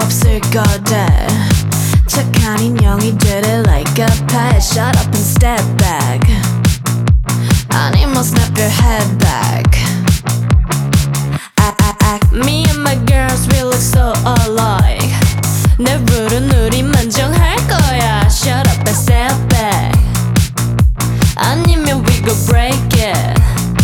없을 거다. 착한 인형이 되려 like a pet. Shut up and step back. 아니면 snap your head back. Me and my girls, we look so alike. 내 룰은 우리 만족할 거야. Shut up and step back. 아니면 we go break it.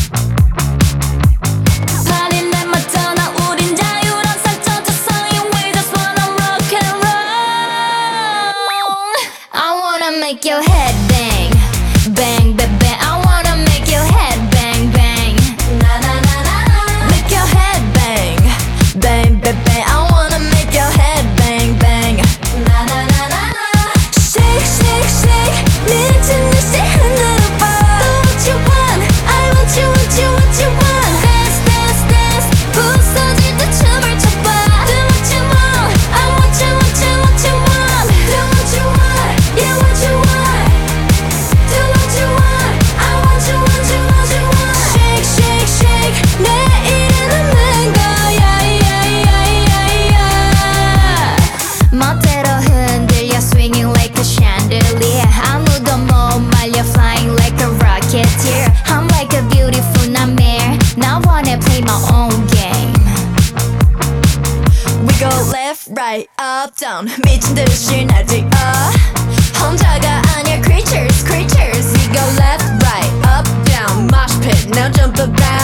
파리 날만 떠나 우린 자유로운 살쪄졌어요. We just wanna rock and roll. I wanna make your head bang, bang, bang, bang. I wanna make your head bang, bang. Na na na na. Make your head bang, bang, bang, bang. I wanna make your head bang, bang. Na na na na na. Shake, shake, shake. 미친 듯이 흔들어봐. Do what you want. I want you, want you, want you want. Dance, dance, dance. 부서질 때 춤을 춰봐. Do what you want. I want you, want you, want you want. Do what you want. Yeah, what you want. Do what you want. I want you, want you, want you want. Shake, shake, shake. 내일은 없는 거야. Yeah, yeah, yeah, yeah. 멋대로 흔들려 swinging like a chandelier. 아무도 못 말려 flying like a rocketeer. I'm like a beautiful nightmare. Now wanna play my own game. We go left, right, up, down. 미친 듯이 날뛰어. 혼자가 아니야 creatures, creatures. We go left, right, up, down. Mosh pit, now jump about.